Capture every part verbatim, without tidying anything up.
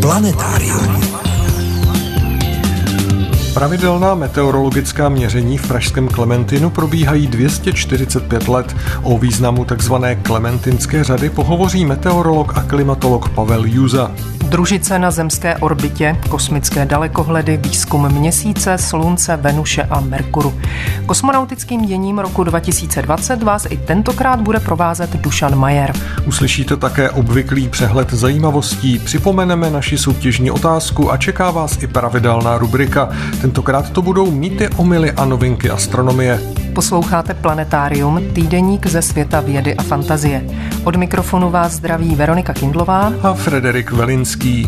Planetárium. Pravidelná meteorologická měření v pražském Klementinu probíhají dvě stě čtyřicet pět let. O významu tzv. Klementinské řady pohovoří meteorolog a klimatolog Pavel Juza. Družice na zemské orbitě, kosmické dalekohledy, výzkum Měsíce, Slunce, Venuše a Merkuru. Kosmonautickým děním roku dva tisíce dvacet vás i tentokrát bude provázet Dušan Majer. Uslyšíte také obvyklý přehled zajímavostí, připomeneme naši soutěžní otázku a čeká vás i pravidelná rubrika. Tentokrát to budou mýty, omyly a novinky astronomie. Posloucháte Planetárium, týdeník ze světa vědy a fantazie. Od mikrofonu vás zdraví Veronika Kindlová a Frederik Velinský.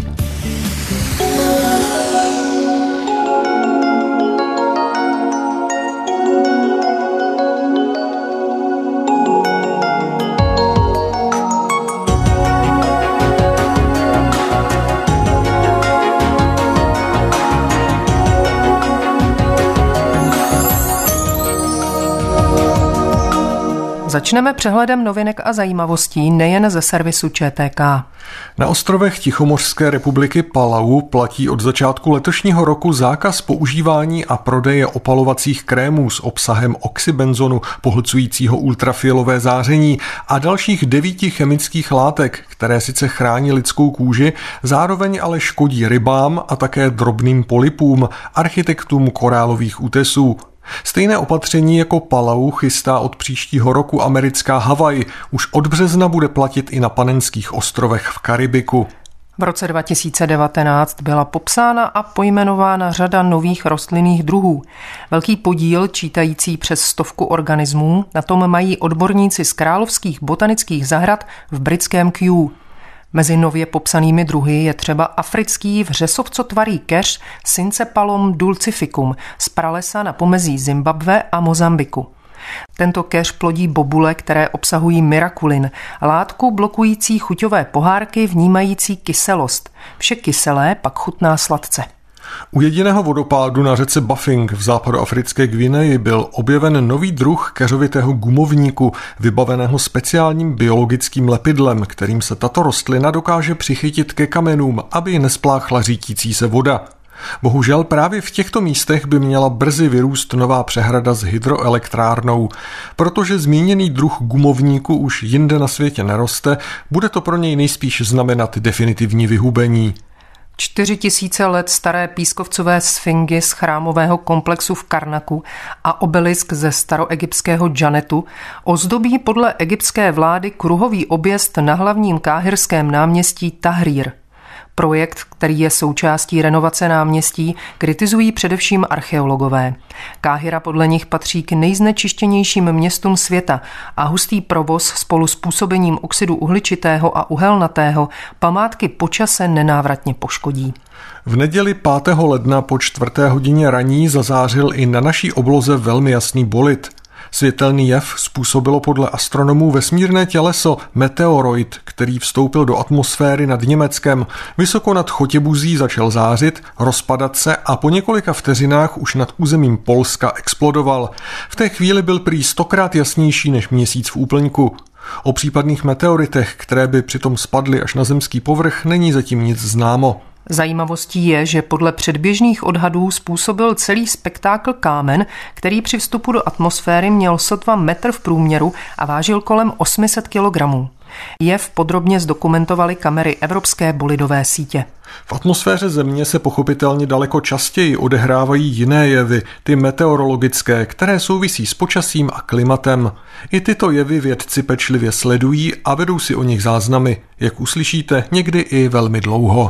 Začneme přehledem novinek a zajímavostí nejen ze servisu Č T K. Na ostrovech Tichomořské republiky Palau platí od začátku letošního roku zákaz používání a prodeje opalovacích krémů s obsahem oxybenzonu pohlcujícího ultrafialové záření a dalších devíti chemických látek, které sice chrání lidskou kůži, zároveň ale škodí rybám a také drobným polypům, architektům korálových útesů. Stejné opatření jako Palau chystá od příštího roku americká Havaj. Už od března bude platit i na Panenských ostrovech v Karibiku. V roce dva tisíce devatenáct byla popsána a pojmenována řada nových rostlinných druhů. Velký podíl, čítající přes stovku organismů, na tom mají odborníci z královských botanických zahrad v britském Kew. Mezi nově popsanými druhy je třeba africký vřesovcotvarý keř Syncephalum dulcificum z pralesa na pomezí Zimbabwe a Mozambiku. Tento keř plodí bobule, které obsahují mirakulin, látku blokující chuťové pohárky vnímající kyselost. Vše kyselé pak chutná sladce. U jediného vodopádu na řece Bafing v západoafrické Gvineji byl objeven nový druh keřovitého gumovníku, vybaveného speciálním biologickým lepidlem, kterým se tato rostlina dokáže přichytit ke kamenům, aby nespláchla řítící se voda. Bohužel právě v těchto místech by měla brzy vyrůst nová přehrada s hydroelektrárnou. Protože zmíněný druh gumovníku už jinde na světě neroste, bude to pro něj nejspíš znamenat definitivní vyhubení. Čtyři tisíce let staré pískovcové sfingy z chrámového komplexu v Karnaku a obelisk ze staroegyptského Džanetu ozdobí podle egyptské vlády kruhový objezd na hlavním káhirském náměstí Tahrir. Projekt, který je součástí renovace náměstí, kritizují především archeologové. Káhira podle nich patří k nejznečištěnějším městům světa a hustý provoz spolu s působením oxidu uhličitého a uhelnatého památky po čase nenávratně poškodí. V neděli pátého ledna po čtvrté hodině raní zazářil i na naší obloze velmi jasný bolid. Světelný jev způsobilo podle astronomů vesmírné těleso meteoroid, který vstoupil do atmosféry nad Německem. Vysoko nad Chotěbuzí začal zářit, rozpadat se a po několika vteřinách už nad územím Polska explodoval. V té chvíli byl prý stokrát jasnější než měsíc v úplňku. O případných meteoritech, které by přitom spadly až na zemský povrch, není zatím nic známo. Zajímavostí je, že podle předběžných odhadů způsobil celý spektákl kámen, který při vstupu do atmosféry měl sotva metr v průměru a vážil kolem osm set kilogramů. Jev podrobně zdokumentovaly kamery Evropské bolidové sítě. V atmosféře Země se pochopitelně daleko častěji odehrávají jiné jevy, ty meteorologické, které souvisí s počasím a klimatem. I tyto jevy vědci pečlivě sledují a vedou si o nich záznamy, jak uslyšíte, někdy i velmi dlouho.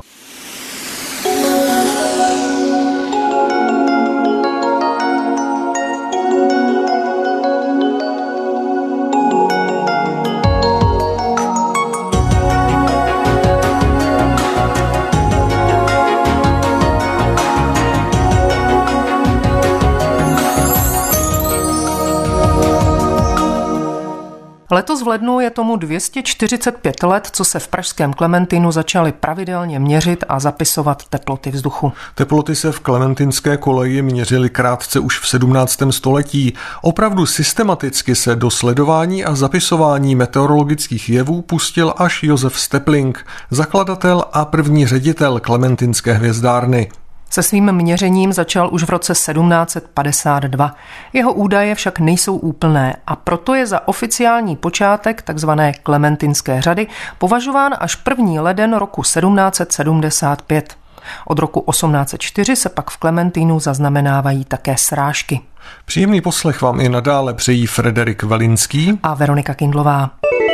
Letos v lednu je tomu dvě stě čtyřicet pět let, co se v pražském Klementínu začaly pravidelně měřit a zapisovat teploty vzduchu. Teploty se v klementinské koleji měřily krátce už v sedmnáctém století. Opravdu systematicky se do sledování a zapisování meteorologických jevů pustil až Josef Stepling, zakladatel a první ředitel klementinské hvězdárny. Se svým měřením začal už v roce sedmnáct set padesát dva. Jeho údaje však nejsou úplné a proto je za oficiální počátek takzvané klementinské řady považován až první leden roku sedmnáct set sedmdesát pět. Od roku osmnáct set čtyři se pak v Klementínu zaznamenávají také srážky. Příjemný poslech vám i nadále přejí Frederik Velinský a Veronika Kindlová.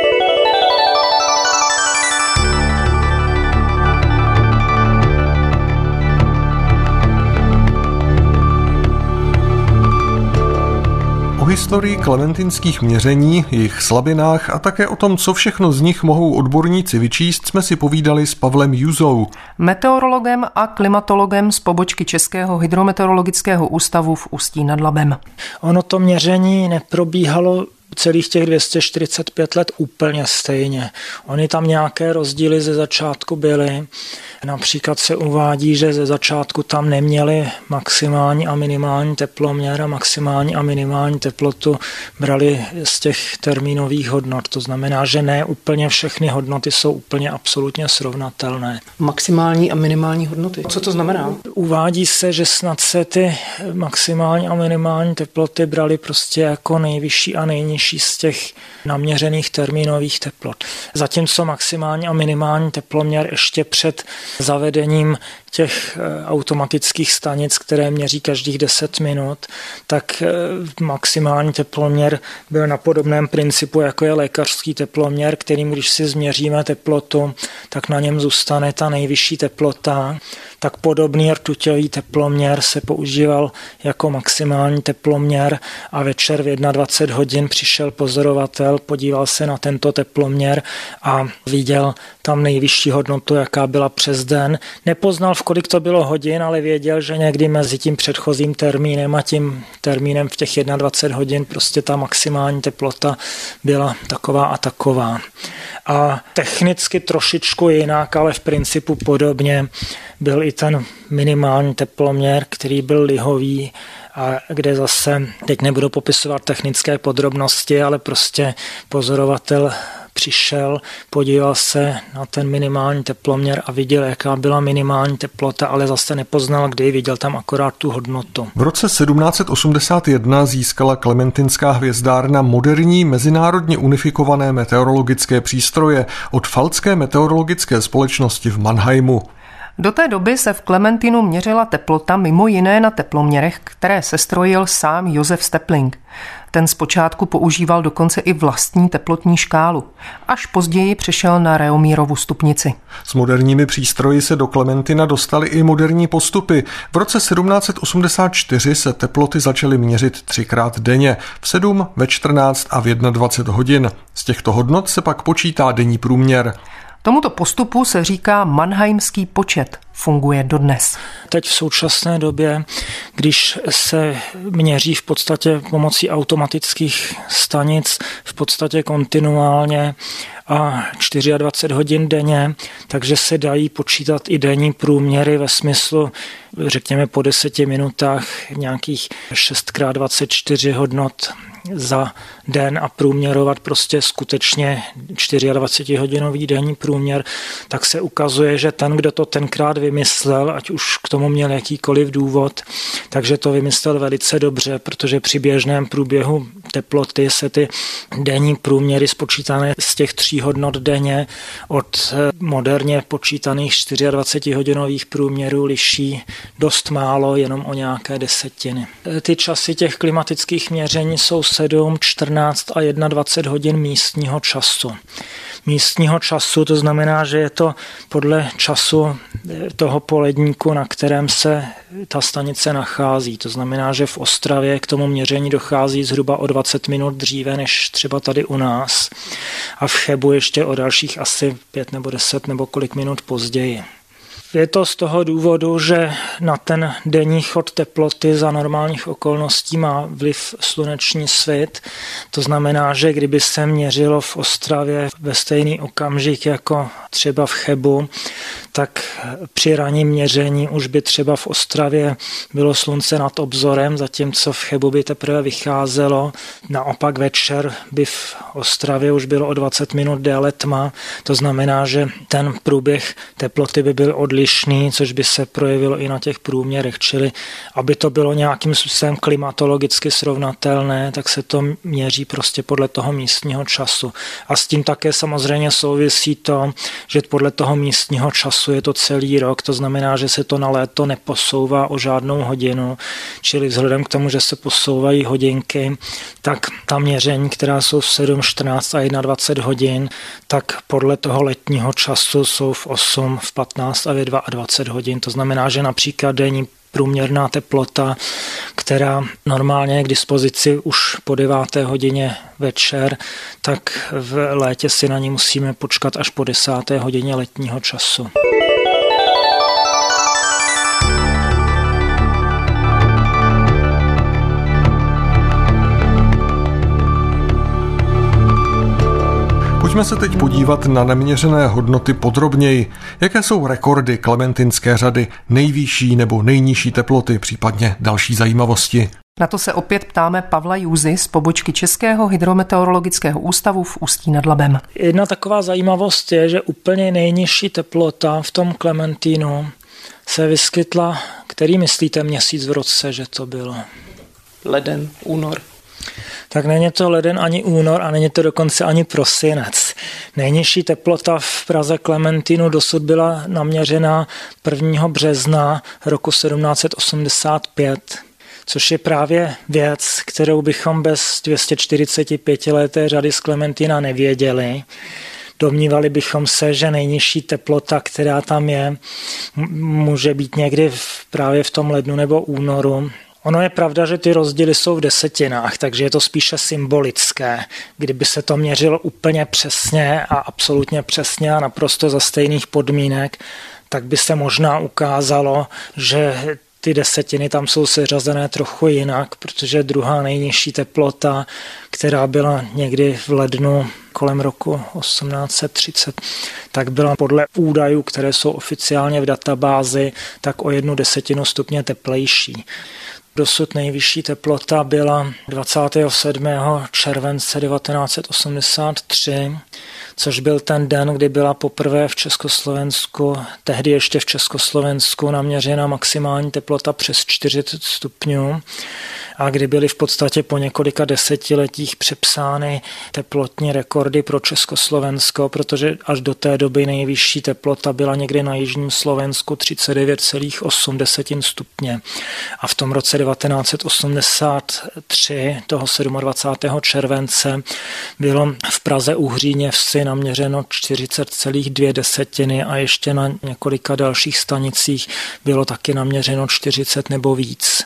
O historii klementinských měření, jejich slabinách a také o tom, co všechno z nich mohou odborníci vyčíst, jsme si povídali s Pavlem Juzou, meteorologem a klimatologem z pobočky Českého hydrometeorologického ústavu v Ústí nad Labem. Ono to měření neprobíhalo celých těch dvě stě čtyřicet pět let úplně stejně. Ony tam nějaké rozdíly ze začátku byly. Například se uvádí, že ze začátku tam neměli maximální a minimální teploměr a maximální a minimální teplotu brali z těch termínových hodnot. To znamená, že ne úplně všechny hodnoty jsou úplně absolutně srovnatelné. Maximální a minimální hodnoty. Co to znamená? Uvádí se, že snad se ty maximální a minimální teploty brali prostě jako nejvyšší a nejnižší z těch naměřených termínových teplot. Zatímco maximální a minimální teploměr ještě před zavedením těch automatických stanic, které měří každých deset minut, tak maximální teploměr byl na podobném principu, jako je lékařský teploměr, kterým když si změříme teplotu, tak na něm zůstane ta nejvyšší teplota. Tak podobný rtuťový teploměr se používal jako maximální teploměr a večer v dvacet jedna hodin přišel pozorovatel, podíval se na tento teploměr a viděl tam nejvyšší hodnotu, jaká byla přes den. Nepoznal, v kolik to bylo hodin, ale věděl, že někdy mezi tím předchozím termínem a tím termínem v těch dvacet jedna hodin prostě ta maximální teplota byla taková a taková. A technicky trošičku jinak, ale v principu podobně byl i ten minimální teploměr, který byl lihový, a kde zase, teď nebudu popisovat technické podrobnosti, ale prostě pozorovatel přišel, podíval se na ten minimální teploměr a viděl, jaká byla minimální teplota, ale zase nepoznal, kdy, viděl tam akorát tu hodnotu. V roce sedmnáct set osmdesát jedna získala Klementinská hvězdárna moderní mezinárodně unifikované meteorologické přístroje od Falcké meteorologické společnosti v Mannheimu. Do té doby se v Klementínu měřila teplota mimo jiné na teploměrech, které sestrojil sám Josef Stepling. Ten zpočátku používal dokonce i vlastní teplotní škálu. Až později přešel na Réaumírovu stupnici. S moderními přístroji se do Klementina dostaly i moderní postupy. V roce sedmnáct set osmdesát čtyři se teploty začaly měřit třikrát denně, v sedm, ve čtrnáct a v dvacet jedna hodin. Z těchto hodnot se pak počítá denní průměr. Tomuto postupu se říká mannheimský počet. Funguje dodnes. Teď v současné době, když se měří v podstatě pomocí automatických stanic v podstatě kontinuálně a dvacet čtyři hodin denně, takže se dají počítat i denní průměry ve smyslu, řekněme po deseti minutách nějakých šest krát dvacet čtyři hodnot za den a průměrovat prostě skutečně dvacetčtyřhodinový denní průměr, tak se ukazuje, že ten, kdo to tenkrát vymyslel, ať už k tomu měl jakýkoliv důvod, takže to vymyslel velice dobře, protože při běžném průběhu teploty se ty denní průměry spočítané z těch tří hodnot denně od moderně počítaných dvacetčtyřhodinových průměrů liší dost málo, jenom o nějaké desetiny. Ty časy těch klimatických měření jsou sedm, čtrnáct a dvacet jedna hodin místního času. Místního času, to znamená, že je to podle času toho poledníku, na kterém se ta stanice nachází. To znamená, že v Ostravě k tomu měření dochází zhruba o dvacet minut dříve než třeba tady u nás. A v Chebu ještě o dalších asi pět nebo deset nebo kolik minut později. Je to z toho důvodu, že na ten denní chod teploty za normálních okolností má vliv sluneční svit. To znamená, že kdyby se měřilo v Ostravě ve stejný okamžik jako třeba v Chebu, tak při ranním měření už by třeba v Ostravě bylo slunce nad obzorem, zatímco v Chebu by teprve vycházelo. Naopak večer by v Ostravě už bylo o dvacet minut déle tma. To znamená, že ten průběh teploty by byl odlišný, což by se projevilo i na těch průměrech. Čili aby to bylo nějakým způsobem klimatologicky srovnatelné, tak se to měří prostě podle toho místního času. A s tím také samozřejmě souvisí to, že podle toho místního času je to celý rok, to znamená, že se to na léto neposouvá o žádnou hodinu, čili vzhledem k tomu, že se posouvají hodinky, tak ta měření, která jsou v sedm, čtrnáct a dvacet jedna hodin, tak podle toho letního času jsou v osm, v patnáct a v dvacet dva hodin. To znamená, že například denní průměrná teplota, která normálně je k dispozici už po deváté hodině večer, tak v létě si na ní musíme počkat až po desáté hodině letního času. Pojďme se teď podívat na neměřené hodnoty podrobněji. Jaké jsou rekordy klementinské řady, nejvyšší nebo nejnižší teploty, případně další zajímavosti? Na to se opět ptáme Pavla Jůzy z pobočky Českého hydrometeorologického ústavu v Ústí nad Labem. Jedna taková zajímavost je, že úplně nejnižší teplota v tom Klementínu se vyskytla, který myslíte měsíc v roce, že to bylo? Leden, únor. Tak není to leden ani únor a není to dokonce ani prosinec. Nejnižší teplota v Praze Klementínu dosud byla naměřena prvního března roku sedmnáct osmdesát pět, což je právě věc, kterou bychom bez dvě stě čtyřicet pět leté řady z Klementína nevěděli. Domnívali bychom se, že nejnižší teplota, která tam je, může být někdy v, právě v tom lednu nebo únoru. Ono je pravda, že ty rozdíly jsou v desetinách, takže je to spíše symbolické. Kdyby se to měřilo úplně přesně a absolutně přesně a naprosto za stejných podmínek, tak by se možná ukázalo, že ty desetiny tam jsou seřazené trochu jinak, protože druhá nejnižší teplota, která byla někdy v lednu kolem roku osmnáct set třicet, tak byla podle údajů, které jsou oficiálně v databázi, tak o jednu desetinu stupně teplejší. Dosud nejvyšší teplota byla dvacátého sedmého července devatenáct set osmdesát tři, což byl ten den, kdy byla poprvé v Československu, tehdy ještě v Československu, naměřena maximální teplota přes čtyřicet stupňů a kdy byly v podstatě po několika desetiletích přepsány teplotní rekordy pro Československo, protože až do té doby nejvyšší teplota byla někdy na jižním Slovensku třicet devět celá osm stupně. A v tom roce devatenáct set osmdesát tři, toho dvacátého sedmého července, bylo v Praze u Hříněvsi naměřeno čtyřicet celá dvě desetiny a ještě na několika dalších stanicích bylo taky naměřeno čtyřicet nebo víc.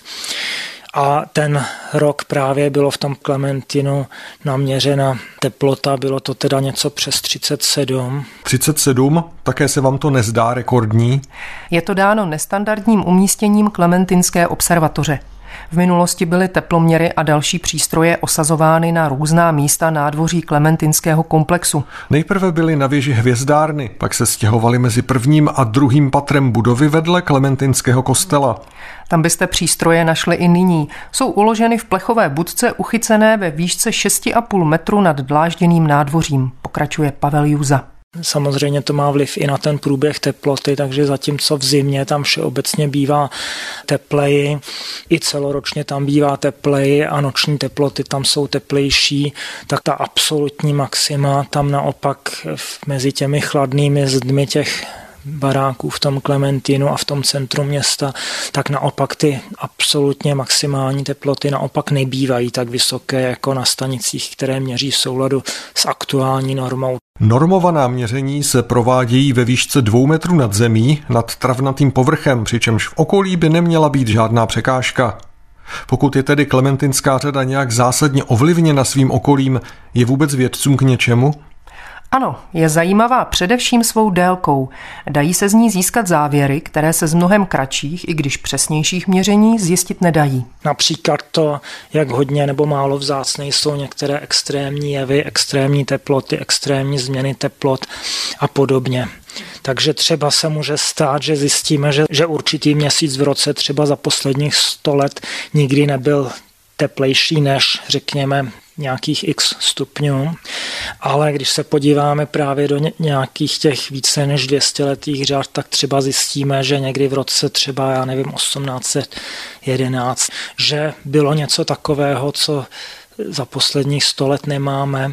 A ten rok právě bylo v tom Klementínu naměřena teplota, bylo to teda něco přes třicet sedm. třicet sedm, také se vám to nezdá rekordní? Je to dáno nestandardním umístěním Klementinské observatoře. V minulosti byly teploměry a další přístroje osazovány na různá místa nádvoří Klementinského komplexu. Nejprve byly na věži hvězdárny, pak se stěhovali mezi prvním a druhým patrem budovy vedle Klementinského kostela. Tam byste přístroje našli i nyní. Jsou uloženy v plechové budce uchycené ve výšce šest a půl metru nad dlážděným nádvořím, pokračuje Pavel Jůza. Samozřejmě to má vliv i na ten průběh teploty, takže zatímco v zimě tam všeobecně bývá tepleji, i celoročně tam bývá tepleji a noční teploty tam jsou teplejší, tak ta absolutní maxima tam naopak mezi těmi chladnými zdmi těch baráků v tom Klementínu a v tom centru města, tak naopak ty absolutně maximální teploty naopak nebývají tak vysoké jako na stanicích, které měří v souladu s aktuální normou. Normovaná měření se provádějí ve výšce dvou metrů nad zemí, nad travnatým povrchem, přičemž v okolí by neměla být žádná překážka. Pokud je tedy Klementinská řada nějak zásadně ovlivněna svým okolím, je vůbec vědcům k něčemu? Ano, je zajímavá především svou délkou. Dají se z ní získat závěry, které se z mnohem kratších, i když přesnějších měření zjistit nedají. Například to, jak hodně nebo málo vzácné jsou některé extrémní jevy, extrémní teploty, extrémní změny teplot a podobně. Takže třeba se může stát, že zjistíme, že, že určitý měsíc v roce třeba za posledních sto let nikdy nebyl teplejší než, řekněme, nějakých x stupňů, ale když se podíváme právě do nějakých těch více než dvě stě letých řád, tak třeba zjistíme, že někdy v roce třeba, já nevím, osmnáct set jedenáct, že bylo něco takového, co za posledních sto let nemáme.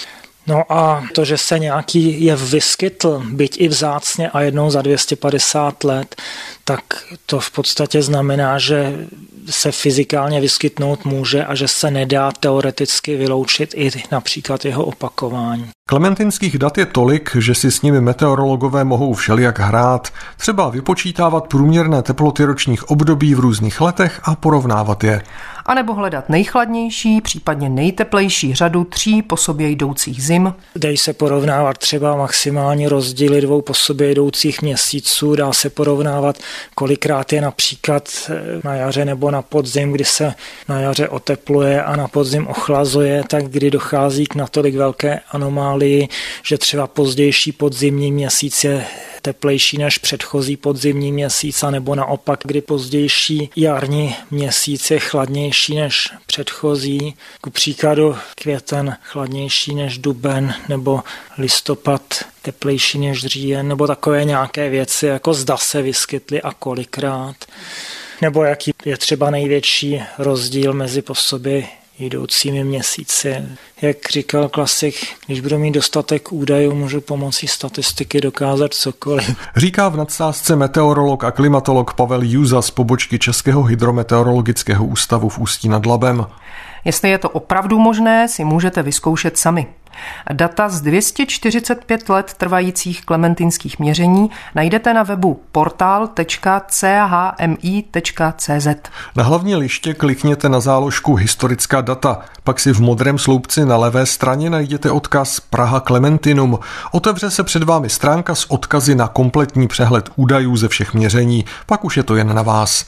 No a to, že se nějaký jev vyskytl, byť i vzácně a jednou za dvě stě padesát let, tak to v podstatě znamená, že se fyzikálně vyskytnout může a že se nedá teoreticky vyloučit i například jeho opakování. Klementinských dat je tolik, že si s nimi meteorologové mohou všelijak hrát, třeba vypočítávat průměrné teploty ročních období v různých letech a porovnávat je. A nebo hledat nejchladnější, případně nejteplejší řadu tří po sobě jdoucích zim. Dají se porovnávat třeba maximální rozdíly dvou po sobě jdoucích měsíců, dá se porovnávat, kolikrát je například na jaře nebo na podzim, kdy se na jaře otepluje a na podzim ochlazuje, tak kdy dochází k natolik velké anomálii, že třeba pozdější podzimní měsíc je teplejší než předchozí podzimní měsíc, a nebo naopak, kdy pozdější jarní měsíc je chladnější než předchozí. Ku příkladu květen chladnější než duben, nebo listopad teplejší než říjen, nebo takové nějaké věci, jako zda se vyskytly a kolikrát. Nebo jaký je třeba největší rozdíl mezi po sobě jdoucími měsíci. Jak říkal klasik, když budu mít dostatek údajů, můžu pomocí statistiky dokázat cokoliv. Říká v nadsázce meteorolog a klimatolog Pavel Júza z pobočky Českého hydrometeorologického ústavu v Ústí nad Labem. Jestli je to opravdu možné, si můžete vyzkoušet sami. Data z dvě stě čtyřicet pět let trvajících klementinských měření najdete na webu portál tečka c h m i tečka c z. Na hlavní liště klikněte na záložku Historická data, pak si v modrém sloupci na levé straně najdete odkaz Praha Klementinum. Otevře se před vámi stránka s odkazy na kompletní přehled údajů ze všech měření, pak už je to jen na vás.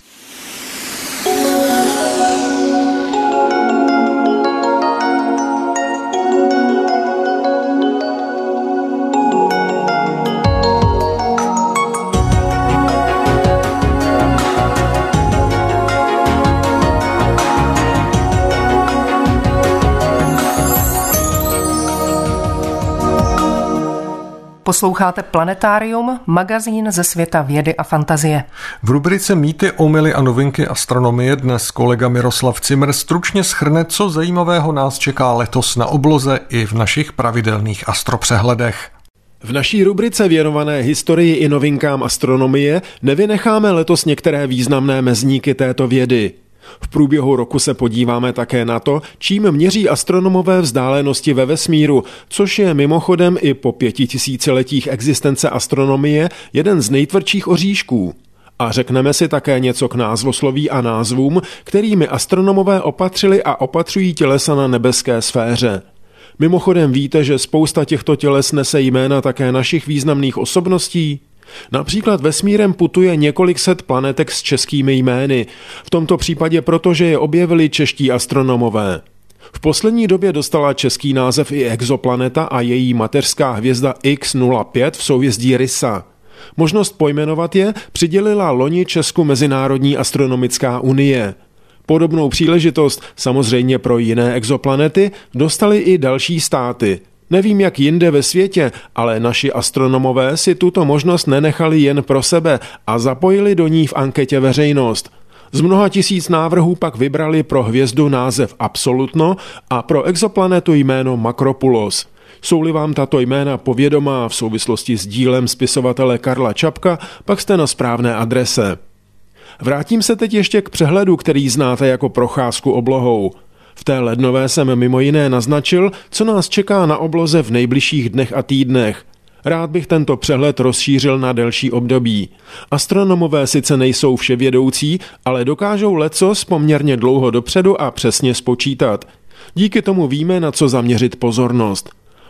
Posloucháte Planetárium, magazín ze světa vědy a fantazie. V rubrice Mýty, omyly a novinky astronomie dnes kolega Miroslav Cimr stručně shrne, co zajímavého nás čeká letos na obloze i v našich pravidelných astropřehledech. V naší rubrice věnované historii i novinkám astronomie nevynecháme letos některé významné mezníky této vědy. V průběhu roku se podíváme také na to, čím měří astronomové vzdálenosti ve vesmíru, což je mimochodem i po pětitisíciletích existence astronomie jeden z nejtvrdších oříšků. A řekneme si také něco k názvosloví a názvům, kterými astronomové opatřili a opatřují tělesa na nebeské sféře. Mimochodem víte, že spousta těchto těles nese jména také našich významných osobností? Například vesmírem putuje několik set planetek s českými jmény, v tomto případě protože je objevili čeští astronomové. V poslední době dostala český název i exoplaneta a její mateřská hvězda X nula pět v souhvězdí Rysa. Možnost pojmenovat je přidělila loni Česku Mezinárodní astronomická unie. Podobnou příležitost, samozřejmě pro jiné exoplanety, dostaly i další státy. Nevím, jak jinde ve světě, ale naši astronomové si tuto možnost nenechali jen pro sebe a zapojili do ní v anketě veřejnost. Z mnoha tisíc návrhů pak vybrali pro hvězdu název Absolutno a pro exoplanetu jméno Makropulos. Jsou-li vám tato jména povědomá v souvislosti s dílem spisovatele Karla Čapka, pak jste na správné adrese. Vrátím se teď ještě k přehledu, který znáte jako procházku oblohou. V té lednové jsem mimo jiné naznačil, co nás čeká na obloze v nejbližších dnech a týdnech. Rád bych tento přehled rozšířil na delší období. Astronomové sice nejsou vševědoucí, ale dokážou lecos poměrně dlouho dopředu a přesně spočítat. Díky tomu víme, na co zaměřit pozornost.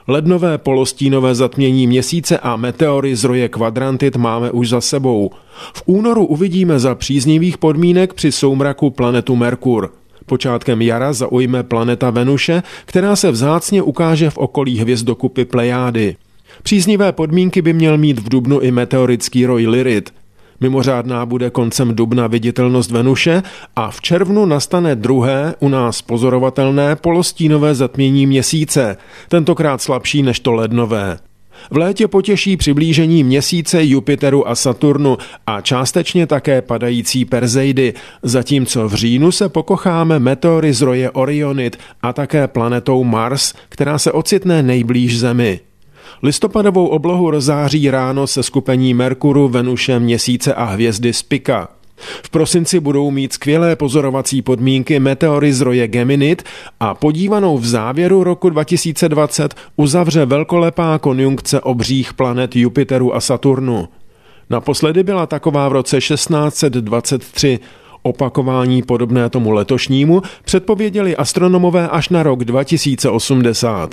Lednové polostínové zatmění Měsíce a meteory z roje Quadrantit máme už za sebou. V únoru uvidíme za příznivých podmínek při soumraku planetu Merkur. Počátkem jara zaujme planeta Venuše, která se vzácně ukáže v okolí hvězdokupy Plejády. Příznivé podmínky by měl mít v dubnu i meteorický roj Lyrid. Mimořádná bude koncem dubna viditelnost Venuše a v červnu nastane druhé, u nás pozorovatelné polostínové zatmění Měsíce, tentokrát slabší než to lednové. V létě potěší přiblížení Měsíce, Jupiteru a Saturnu a částečně také padající Perseidy, zatímco v říjnu se pokocháme meteory z roje Orionid a také planetou Mars, která se ocitne nejblíž Zemi. Listopadovou oblohu rozáří ráno se skupení Merkuru, Venuše, Měsíce a hvězdy Spica. V prosinci budou mít skvělé pozorovací podmínky meteory z roje Geminid a podívanou v závěru roku dva tisíce dvacet uzavře velkolepá konjunkce obřích planet Jupiteru a Saturnu. Naposledy byla taková v roce šestnáct set dvacet tři. Opakování podobné tomu letošnímu předpověděli astronomové až na rok dva tisíce osmdesát.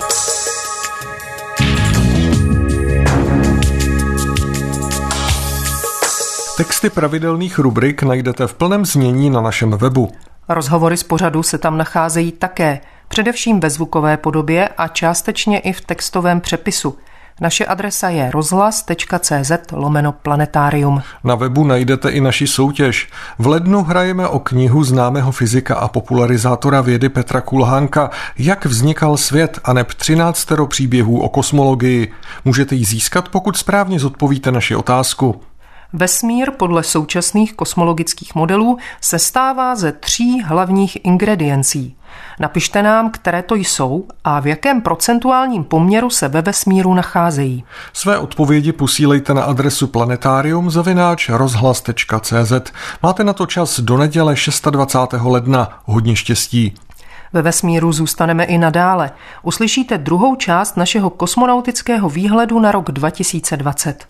Texty pravidelných rubrik najdete v plném znění na našem webu. Rozhovory z pořadu se tam nacházejí také, především ve zvukové podobě a částečně i v textovém přepisu. Naše adresa je rozhlas.cz lomeno planetarium. Na webu najdete i naši soutěž. V lednu hrajeme o knihu známého fyzika a popularizátora vědy Petra Kulhánka Jak vznikal svět a neb třináctero příběhů o kosmologii. Můžete ji získat, pokud správně zodpovíte naši otázku. Vesmír podle současných kosmologických modelů se stává ze tří hlavních ingrediencí. Napište nám, které to jsou a v jakém procentuálním poměru se ve vesmíru nacházejí. Své odpovědi posílejte na adresu planetarium zavináč rozhlas tečka cé zet. Máte na to čas do neděle dvacátého šestého ledna. Hodně štěstí. Ve vesmíru zůstaneme i nadále. Uslyšíte druhou část našeho kosmonautického výhledu na rok dva tisíce dvacet.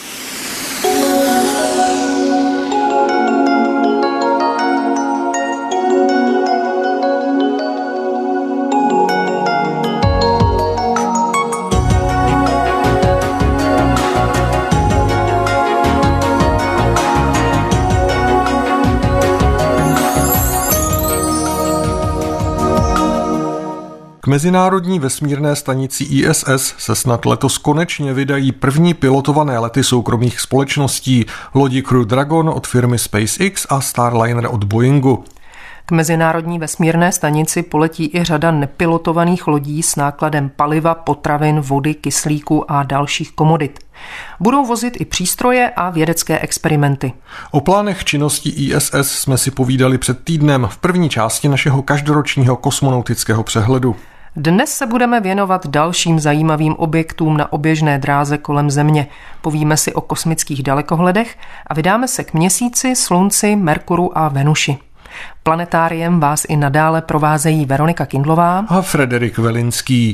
K mezinárodní vesmírné stanici í es es se snad letos konečně vydají první pilotované lety soukromých společností, lodi Crew Dragon od firmy SpaceX a Starliner od Boeingu. K mezinárodní vesmírné stanici poletí i řada nepilotovaných lodí s nákladem paliva, potravin, vody, kyslíku a dalších komodit. Budou vozit i přístroje a vědecké experimenty. O plánech činnosti í es es jsme si povídali před týdnem v první části našeho každoročního kosmonautického přehledu. Dnes se budeme věnovat dalším zajímavým objektům na oběžné dráze kolem Země. Povíme si o kosmických dalekohledech a vydáme se k Měsíci, Slunci, Merkuru a Venuši. Planetáriem vás i nadále provázejí Veronika Kindlová a Frederik Velinský.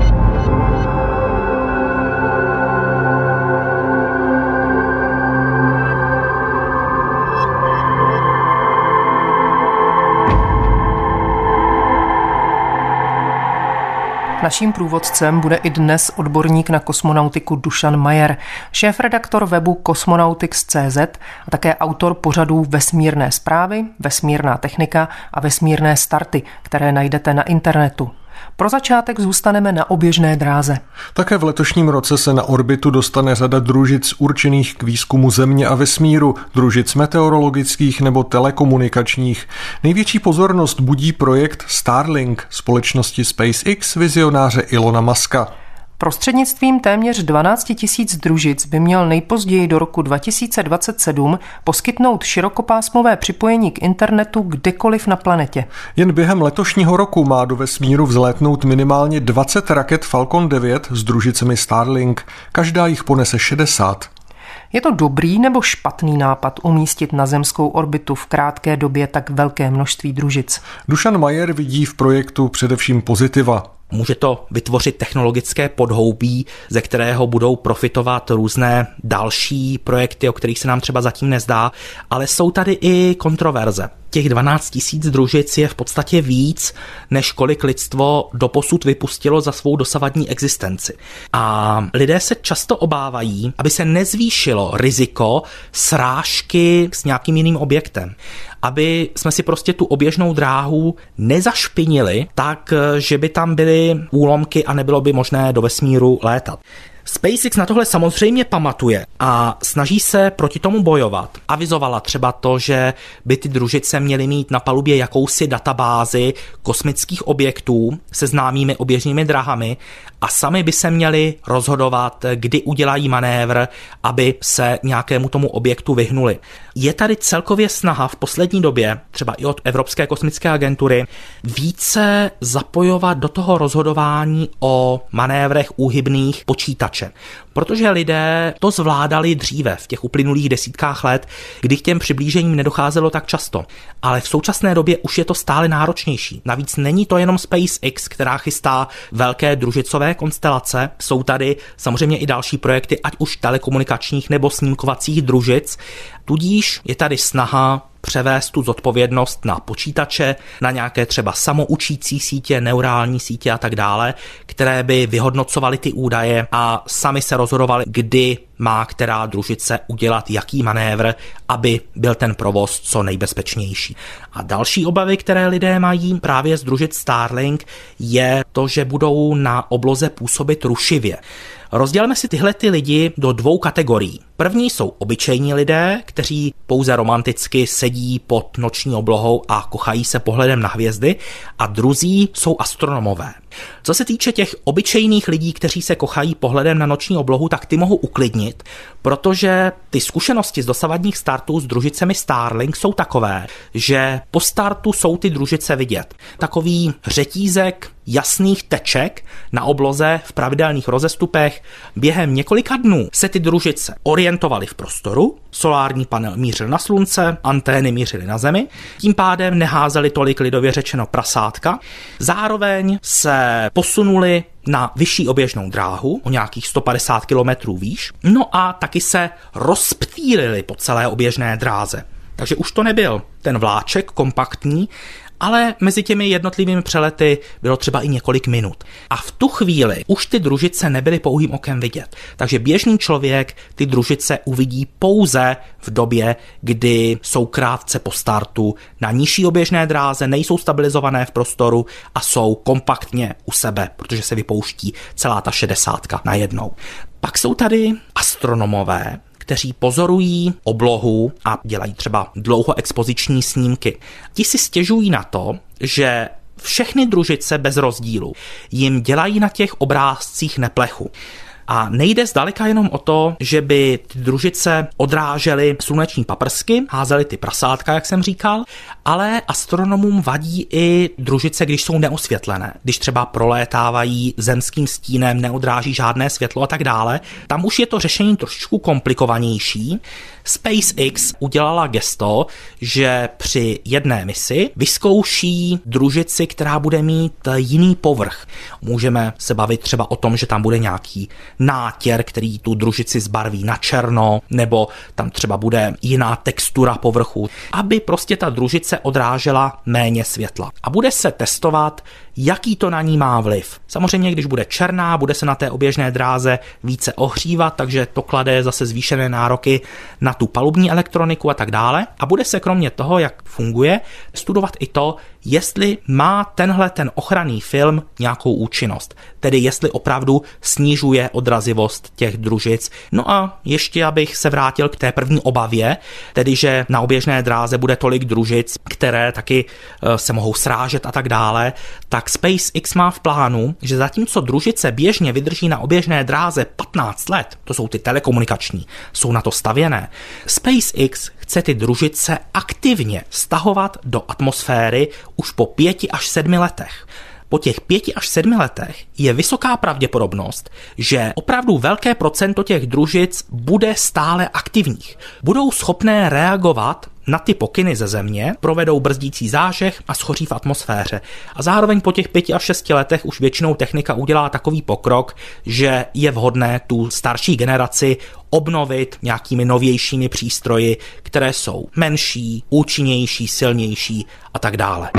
Naším průvodcem bude i dnes odborník na kosmonautiku Dušan Majer, šéfredaktor webu Cosmonautics tečka cé zet a také autor pořadů Vesmírné zprávy, Vesmírná technika a Vesmírné starty, které najdete na internetu. Pro začátek zůstaneme na oběžné dráze. Také v letošním roce se na orbitu dostane řada družic určených k výzkumu Země a vesmíru, družic meteorologických nebo telekomunikačních. Největší pozornost budí projekt Starlink společnosti SpaceX vizionáře Ilona Muska. Prostřednictvím téměř dvanáct tisíc družic by měl nejpozději do roku dva tisíce dvacet sedm poskytnout širokopásmové připojení k internetu kdekoliv na planetě. Jen během letošního roku má do vesmíru vzlétnout minimálně dvacet raket Falcon devět s družicemi Starlink. Každá jich ponese šedesát. Je to dobrý nebo špatný nápad umístit na zemskou orbitu v krátké době tak velké množství družic? Dušan Majer vidí v projektu především pozitiva. Může to vytvořit technologické podhoubí, ze kterého budou profitovat různé další projekty, o kterých se nám třeba zatím nezdá, ale jsou tady i kontroverze. Těch dvanáct tisíc družic je v podstatě víc, než kolik lidstvo doposud vypustilo za svou dosavadní existenci. A lidé se často obávají, aby se nezvýšilo riziko srážky s nějakým jiným objektem. Aby jsme si prostě tu oběžnou dráhu nezašpinili tak, že by tam byly úlomky a nebylo by možné do vesmíru létat. SpaceX na tohle samozřejmě pamatuje a snaží se proti tomu bojovat. Avizovala třeba to, že by ty družice měly mít na palubě jakousi databázi kosmických objektů se známými oběžnými drahami a sami by se měli rozhodovat, kdy udělají manévr, aby se nějakému tomu objektu vyhnuli. Je tady celkově snaha v poslední době, třeba i od Evropské kosmické agentury, více zapojovat do toho rozhodování o manévrech úhybných počítače. Protože lidé to zvládali dříve, v těch uplynulých desítkách let, kdy k těm přiblížením nedocházelo tak často. Ale v současné době už je to stále náročnější. Navíc není to jenom SpaceX, která chystá velké družicové konstelace. Jsou tady samozřejmě i další projekty, ať už telekomunikačních nebo snímkovacích družic. Tudíž je tady snaha převést tu zodpovědnost na počítače, na nějaké třeba samoučící sítě, neurální sítě a tak dále, které by vyhodnocovaly ty údaje a sami se rozhodovali, kdy má která družice udělat jaký manévr, aby byl ten provoz co nejbezpečnější. A další obavy, které lidé mají právě z družic Starlink, je to, že budou na obloze působit rušivě. Rozdělme si tyhle ty lidi do dvou kategorií. První jsou obyčejní lidé, kteří pouze romanticky sedí pod noční oblohou a kochají se pohledem na hvězdy, a druzí jsou astronomové. Co se týče těch obyčejných lidí, kteří se kochají pohledem na noční oblohu, tak ty mohu uklidnit, protože ty zkušenosti z dosavadních startů s družicemi Starlink jsou takové, že po startu jsou ty družice vidět. Takový řetízek jasných teček na obloze v pravidelných rozestupech. Během několika dnů se ty družice orientovaly v prostoru, solární panel mířil na slunce, antény mířily na zemi, tím pádem neházely tolik lidově řečeno prasátka. Zároveň se posunuli na vyšší oběžnou dráhu, o nějakých sto padesát kilometrů výš, no a taky se rozptýlili po celé oběžné dráze. Takže už to nebyl ten vláček kompaktní, ale mezi těmi jednotlivými přelety bylo třeba i několik minut. A v tu chvíli už ty družice nebyly pouhým okem vidět. Takže běžný člověk ty družice uvidí pouze v době, kdy jsou krátce po startu na nižší oběžné dráze, nejsou stabilizované v prostoru a jsou kompaktně u sebe, protože se vypouští celá ta šedesátka najednou. Pak jsou tady astronomové, kteří pozorují oblohu a dělají třeba dlouhoexpoziční snímky. Ti si stěžují na to, že všechny družice bez rozdílu jim dělají na těch obrázcích neplechu. A nejde zdaleka jenom o to, že by ty družice odrážely sluneční paprsky, házely ty prasátka, jak jsem říkal, ale astronomům vadí i družice, když jsou neosvětlené. Když třeba prolétávají zemským stínem, neodráží žádné světlo a tak dále. Tam už je to řešení trošičku komplikovanější. SpaceX udělala gesto, že při jedné misi vyzkouší družici, která bude mít jiný povrch. Můžeme se bavit třeba o tom, že tam bude nějaký nátěr, který tu družici zbarví na černo, nebo tam třeba bude jiná textura povrchu, aby prostě ta družice odrážela méně světla. A bude se testovat, jaký to na ní má vliv. Samozřejmě, když bude černá, bude se na té oběžné dráze více ohřívat, takže to klade zase zvýšené nároky na tu palubní elektroniku a tak dále. A bude se kromě toho, jak funguje, studovat i to, jestli má tenhle ten ochranný film nějakou účinnost. Tedy jestli opravdu snižuje odrazivost těch družic. No a ještě abych se vrátil k té první obavě, tedy že na oběžné dráze bude tolik družic, které taky se mohou srážet a tak dále, tak SpaceX má v plánu, že zatímco družice běžně vydrží na oběžné dráze patnáct let, to jsou ty telekomunikační, jsou na to stavěné, SpaceX chce ty družice aktivně stahovat do atmosféry už po pěti až sedmi letech. Po těch pěti až sedmi letech je vysoká pravděpodobnost, že opravdu velké procento těch družic bude stále aktivních. Budou schopné reagovat na ty pokyny ze Země provedou brzdící zážeh a schoří v atmosféře. A zároveň po těch pěti až šesti letech už většinou technika udělá takový pokrok, že je vhodné tu starší generaci obnovit nějakými novějšími přístroji, které jsou menší, účinnější, silnější a tak dále.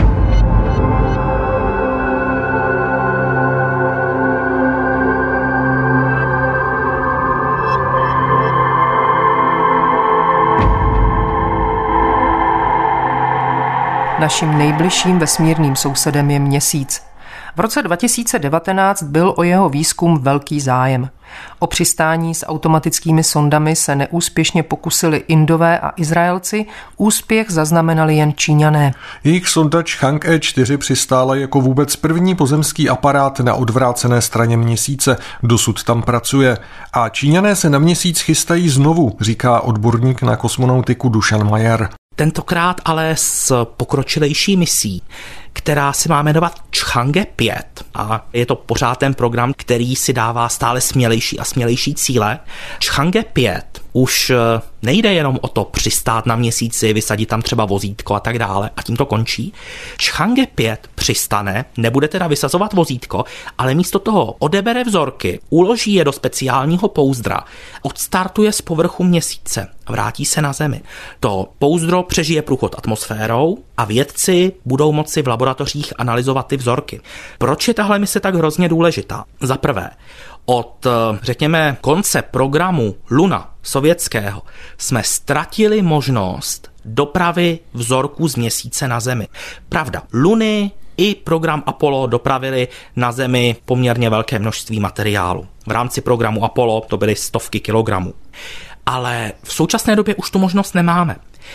Naším nejbližším vesmírným sousedem je Měsíc. V roce dva tisíce devatenáct byl o jeho výzkum velký zájem. O přistání s automatickými sondami se neúspěšně pokusili Indové a Izraelci, úspěch zaznamenali jen Číňané. Jejich sonda Chang E čtyři přistála jako vůbec první pozemský aparát na odvrácené straně Měsíce. Dosud tam pracuje. A Číňané se na Měsíc chystají znovu, říká odborník na kosmonautiku Dušan Majer. Tentokrát ale s pokročilejší misí, která se má jmenovat Chang'e pět a je to pořád ten program, který si dává stále smělejší a smělejší cíle. Chang'e pět už nejde jenom o to přistát na Měsíci, vysadit tam třeba vozítko a tak dále a tím to končí. Chang'e pět přistane, nebude teda vysazovat vozítko, ale místo toho odebere vzorky, uloží je do speciálního pouzdra, odstartuje z povrchu Měsíce a vrátí se na Zemi. To pouzdro přežije průchod atmosférou a vědci budou moci v laboratořích analyzovat ty vzorky. Proč je tahle mise tak hrozně důležitá? Za prvé, od, řekněme, konce programu Luna sovětského jsme ztratili možnost dopravy vzorků z Měsíce na Zemi. Pravda, Luny i program Apollo dopravili na Zemi poměrně velké množství materiálu. V rámci programu Apollo to byly stovky kilogramů. Ale v současné době už tu možnost nemáme.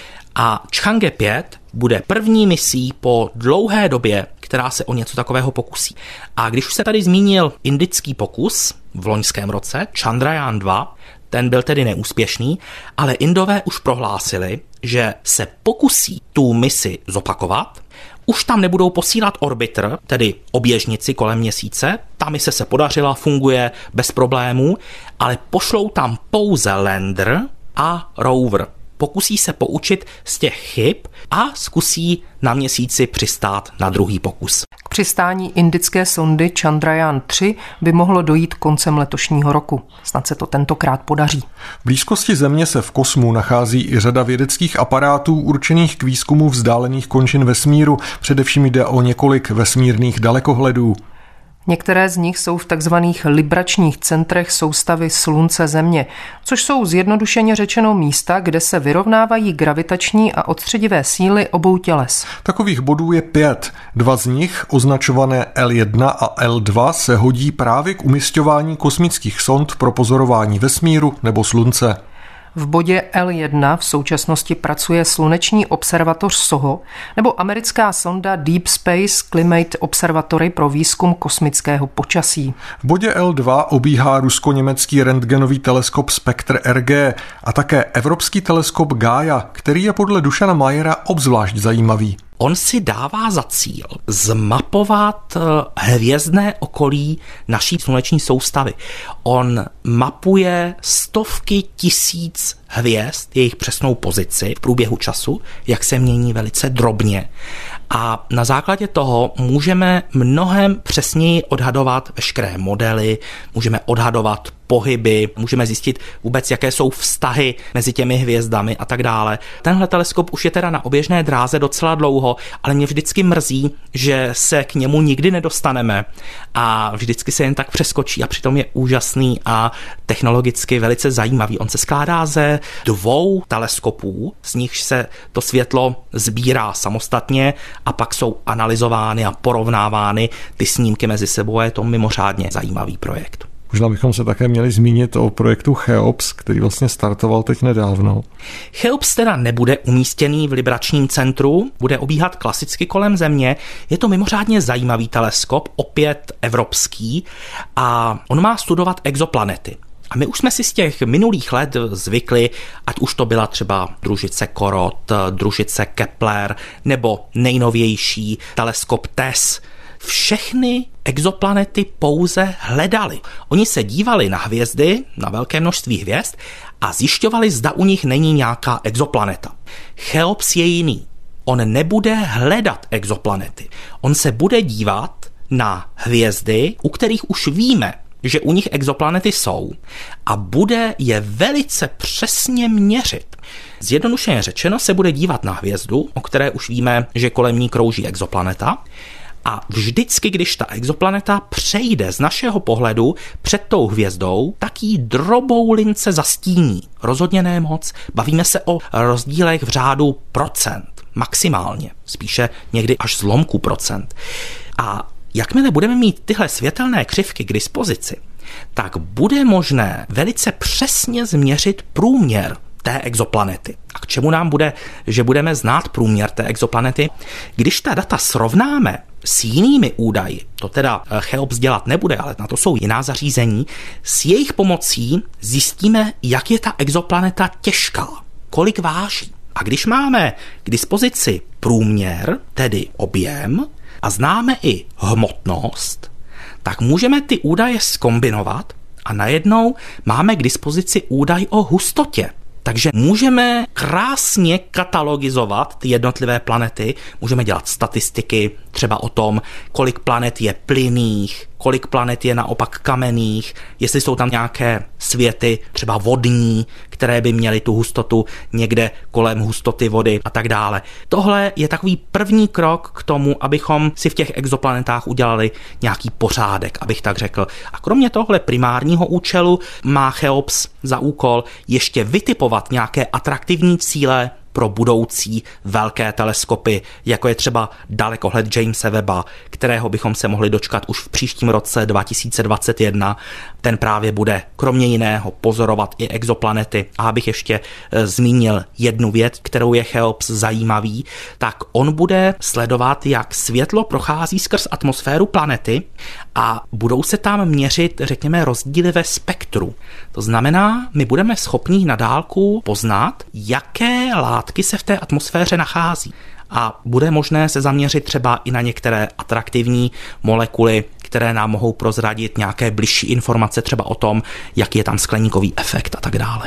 A Chang'e pět bude první misí po dlouhé době, která se o něco takového pokusí. A když už se tady zmínil indický pokus v loňském roce, Chandrayaan dva, ten byl tedy neúspěšný, ale Indové už prohlásili, že se pokusí tu misi zopakovat. Už tam nebudou posílat orbiter, tedy oběžnici kolem Měsíce, ta mise se podařila, funguje bez problémů, ale pošlou tam pouze lander a rover. Pokusí se poučit z těch chyb a zkusí na Měsíci přistát na druhý pokus. K přistání indické sondy Chandrayaan tři by mohlo dojít koncem letošního roku. Snad se to tentokrát podaří. V blízkosti Země se v kosmu nachází i řada vědeckých aparátů určených k výzkumu vzdálených končin vesmíru. Především jde o několik vesmírných dalekohledů. Některé z nich jsou v takzvaných libračních centrech soustavy Slunce-Země, což jsou zjednodušeně řečeno místa, kde se vyrovnávají gravitační a odstředivé síly obou těles. Takových bodů je pět. Dva z nich, označované L jedna a L dva, se hodí právě k umisťování kosmických sond pro pozorování vesmíru nebo Slunce. V bodě L jedna v současnosti pracuje sluneční observatoř SOHO nebo americká sonda Deep Space Climate Observatory pro výzkum kosmického počasí. V bodě L dva obíhá rusko-německý rentgenový teleskop Spektr R G a také evropský teleskop Gaia, který je podle Dušana Majera obzvlášť zajímavý. On si dává za cíl zmapovat hvězdné okolí naší sluneční soustavy. On mapuje stovky tisíc hvězd, jejich přesnou pozici v průběhu času, jak se mění velice drobně. A na základě toho můžeme mnohem přesněji odhadovat veškeré modely, můžeme odhadovat pohyby, můžeme zjistit vůbec, jaké jsou vztahy mezi těmi hvězdami a tak dále. Tenhle teleskop už je teda na oběžné dráze docela dlouho, ale mě vždycky mrzí, že se k němu nikdy nedostaneme a vždycky se jen tak přeskočí a přitom je úžasný a technologicky velice zajímavý. On se skládá ze dvou teleskopů, z nichž se to světlo sbírá samostatně a pak jsou analyzovány a porovnávány ty snímky mezi sebou a je to mimořádně zajímavý projekt. Možná bychom se také měli zmínit o projektu Cheops, který vlastně startoval teď nedávno. Cheops teda nebude umístěný v libračním centru, bude obíhat klasicky kolem Země. Je to mimořádně zajímavý teleskop, opět evropský, a on má studovat exoplanety. A my už jsme si z těch minulých let zvykli, ať už to byla třeba družice Korot, družice Kepler nebo nejnovější teleskop T E S. Všechny exoplanety pouze hledali. Oni se dívali na hvězdy, na velké množství hvězd a zjišťovali, zda u nich není nějaká exoplaneta. Cheops je jiný. On nebude hledat exoplanety. On se bude dívat na hvězdy, u kterých už víme, že u nich exoplanety jsou, a bude je velice přesně měřit. Zjednodušeně řečeno se bude dívat na hvězdu, o které už víme, že kolem ní krouží exoplaneta, a vždycky, když ta exoplaneta přejde z našeho pohledu před tou hvězdou, tak jí drobou lince zastíní. Rozhodně ne moc. Bavíme se o rozdílech v řádu procent, maximálně, spíše někdy až zlomku procent. A jakmile budeme mít tyhle světelné křivky k dispozici, tak bude možné velice přesně změřit průměr té exoplanety. A k čemu nám bude, že budeme znát průměr té exoplanety? Když ta data srovnáme s jinými údaji, to teda Cheops dělat nebude, ale na to jsou jiná zařízení, s jejich pomocí zjistíme, jak je ta exoplaneta těžká, kolik váží. A když máme k dispozici průměr, tedy objem, a známe i hmotnost, tak můžeme ty údaje zkombinovat a najednou máme k dispozici údaj o hustotě. Takže můžeme krásně katalogizovat ty jednotlivé planety, můžeme dělat statistiky třeba o tom, kolik planet je plynných, kolik planet je naopak kamenných, jestli jsou tam nějaké světy, třeba vodní, které by měly tu hustotu někde kolem hustoty vody a tak dále. Tohle je takový první krok k tomu, abychom si v těch exoplanetách udělali nějaký pořádek, abych tak řekl. A kromě tohle primárního účelu má Cheops za úkol ještě vytipovat nějaké atraktivní cíle pro budoucí velké teleskopy, jako je třeba dalekohled Jamese Webba, kterého bychom se mohli dočkat už v příštím roce dva tisíce dvacet jedna. Ten právě bude kromě jiného pozorovat i exoplanety. A abych ještě e, zmínil jednu věc, kterou je Cheops zajímavý, tak on bude sledovat, jak světlo prochází skrz atmosféru planety a budou se tam měřit, řekněme, rozdíly ve spektru. To znamená, my budeme schopni na dálku poznat, jaké látky se v té atmosféře nachází. A bude možné se zaměřit třeba i na některé atraktivní molekuly, které nám mohou prozradit nějaké bližší informace třeba o tom, jaký je tam skleníkový efekt a tak dále.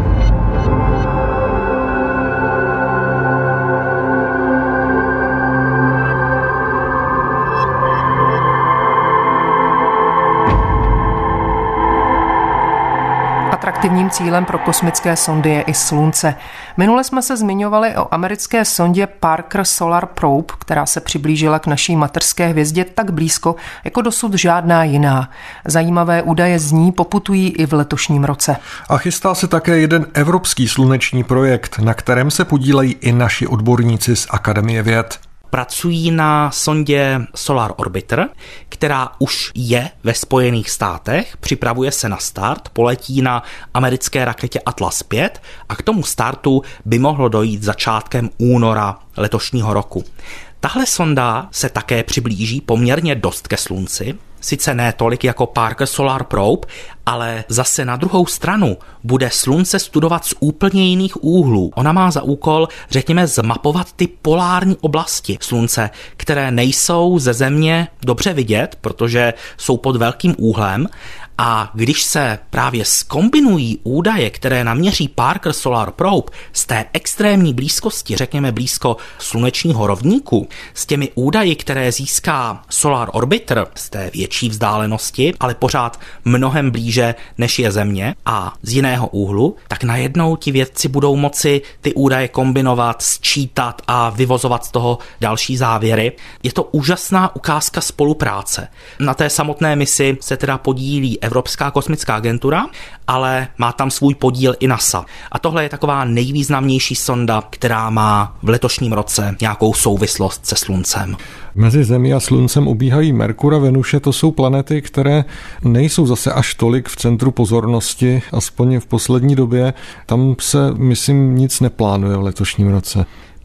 Atraktivním cílem pro kosmické sondy je i Slunce. Minule jsme se zmiňovali o americké sondě Parker Solar Probe, která se přiblížila k naší mateřské hvězdě tak blízko, jako dosud žádná jiná. Zajímavé údaje z ní poputují i v letošním roce. A chystá se také jeden evropský sluneční projekt, na kterém se podílejí i naši odborníci z Akademie věd. Pracují na sondě Solar Orbiter, která už je ve Spojených státech, připravuje se na start, poletí na americké raketě Atlas pět a k tomu startu by mohlo dojít začátkem února letošního roku. Tahle sonda se také přiblíží poměrně dost ke Slunci, sice ne tolik jako Parker Solar Probe, ale zase na druhou stranu bude Slunce studovat z úplně jiných úhlů. Ona má za úkol, řekněme, zmapovat ty polární oblasti Slunce, které nejsou ze Země dobře vidět, protože jsou pod velkým úhlem. A když se právě zkombinují údaje, které naměří Parker Solar Probe z té extrémní blízkosti, řekněme blízko slunečního rovníku, s těmi údaji, které získá Solar Orbiter z té větší vzdálenosti, ale pořád mnohem blíže, než je Země a z jiného úhlu, tak najednou ti vědci budou moci ty údaje kombinovat, sčítat a vyvozovat z toho další závěry. Je to úžasná ukázka spolupráce. Na té samotné misi se teda podílí Evropská kosmická agentura, ale má tam svůj podíl i NASA. A tohle je taková nejvýznamnější sonda, která má v letošním roce nějakou souvislost se Sluncem. Mezi Zemí a Sluncem obíhají Merkur a Venuše, to jsou planety, které nejsou zase až tolik v centru pozornosti, aspoň v poslední době. Tam se, myslím, nic neplánuje v letošním roce.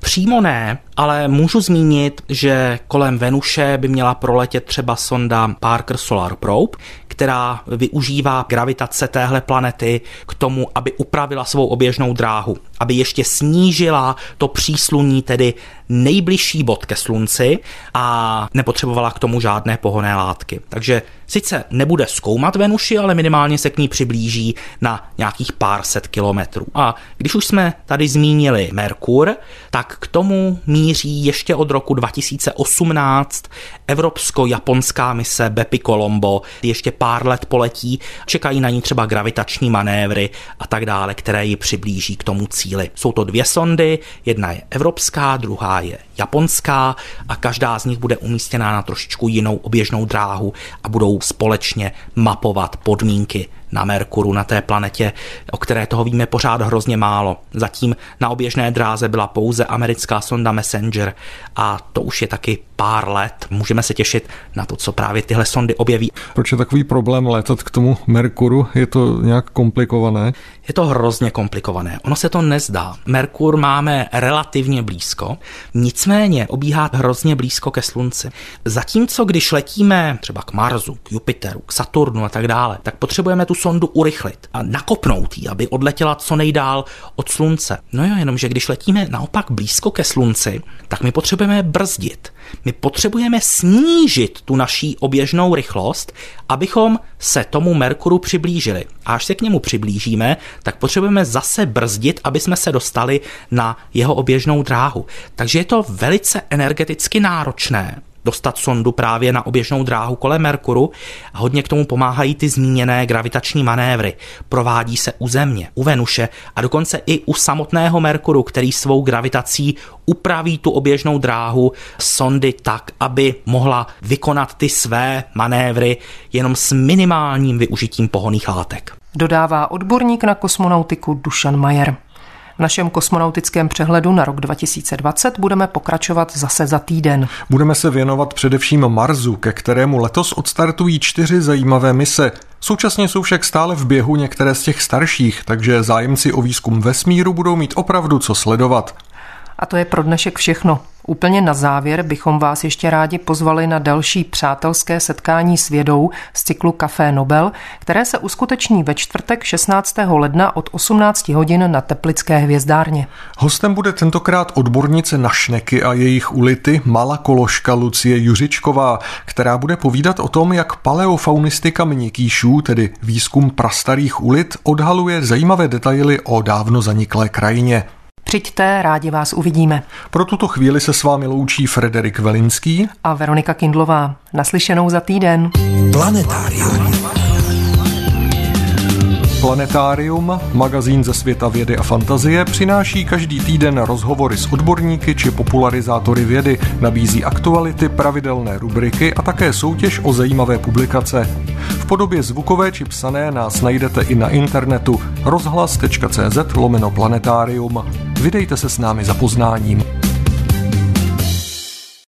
Přímo ne, ale můžu zmínit, že kolem Venuše by měla proletět třeba sonda Parker Solar Probe, která využívá gravitace téhle planety k tomu, aby upravila svou oběžnou dráhu, aby ještě snížila to přísluní, tedy nejbližší bod ke Slunci, a nepotřebovala k tomu žádné pohonné látky. Takže sice nebude zkoumat Venuši, ale minimálně se k ní přiblíží na nějakých pár set kilometrů. A když už jsme tady zmínili Merkur, tak k tomu míří ještě od roku dva tisíce osmnáct evropsko-japonská mise Bepi Colombo. Ještě pár let poletí, čekají na ní třeba gravitační manévry a tak dále, které ji přiblíží k tomu cíli. Jsou to dvě sondy, jedna je evropská, druhá je japonská a každá z nich bude umístěná na trošičku jinou oběžnou dráhu a budou společně mapovat podmínky na Merkuru, na té planetě, o které toho víme pořád hrozně málo. Zatím na oběžné dráze byla pouze americká sonda Messenger a to už je taky pár let. Můžeme se těšit na to, co právě tyhle sondy objeví. Proč je takový problém létat k tomu Merkuru? Je to nějak komplikované? Je to hrozně komplikované. Ono se to nezdá. Merkur máme relativně blízko, nicméně obíhá hrozně blízko ke Slunci. Zatímco když letíme třeba k Marsu, k Jupiteru, k Saturnu a tak dále, tak potřebujeme tu sondu urychlit a nakopnout ji, aby odletěla co nejdál od Slunce. No jo, jenomže když letíme naopak blízko ke Slunci, tak my potřebujeme brzdit. My potřebujeme snížit tu naší oběžnou rychlost, abychom se tomu Merkuru přiblížili. A až se k němu přiblížíme, tak potřebujeme zase brzdit, aby jsme se dostali na jeho oběžnou dráhu. Takže je to velice energeticky náročné dostat sondu právě na oběžnou dráhu kolem Merkuru a hodně k tomu pomáhají ty zmíněné gravitační manévry. Provádí se u Země, u Venuše a dokonce i u samotného Merkuru, který svou gravitací upraví tu oběžnou dráhu sondy tak, aby mohla vykonat ty své manévry jenom s minimálním využitím pohonných látek. Dodává odborník na kosmonautiku Dušan Majer. V našem kosmonautickém přehledu na rok dva tisíce dvacet budeme pokračovat zase za týden. Budeme se věnovat především Marsu, ke kterému letos odstartují čtyři zajímavé mise. Současně jsou však stále v běhu některé z těch starších, takže zájemci o výzkum vesmíru budou mít opravdu co sledovat. A to je pro dnešek všechno. Úplně na závěr bychom vás ještě rádi pozvali na další přátelské setkání s vědou z cyklu Café Nobel, které se uskuteční ve čtvrtek šestnáctého ledna od osmnácti hodin na Teplické hvězdárně. Hostem bude tentokrát odbornice na šneky a jejich ulity malakoložka Lucie Juřičková, která bude povídat o tom, jak paleofaunistika mnikýšů, tedy výzkum prastarých ulit, odhaluje zajímavé detaily o dávno zaniklé krajině. Přijďte, rádi vás uvidíme. Pro tuto chvíli se s vámi loučí Frederik Velinský a Veronika Kindlová. Naslyšenou za týden. Planetárium. Planetárium, magazín ze světa vědy a fantazie, přináší každý týden rozhovory s odborníky či popularizátory vědy, nabízí aktuality, pravidelné rubriky a také soutěž o zajímavé publikace. V podobě zvukové či psané nás najdete i na internetu rozhlas tečka cé zet lomeno planetárium. Vydejte se s námi za poznáním.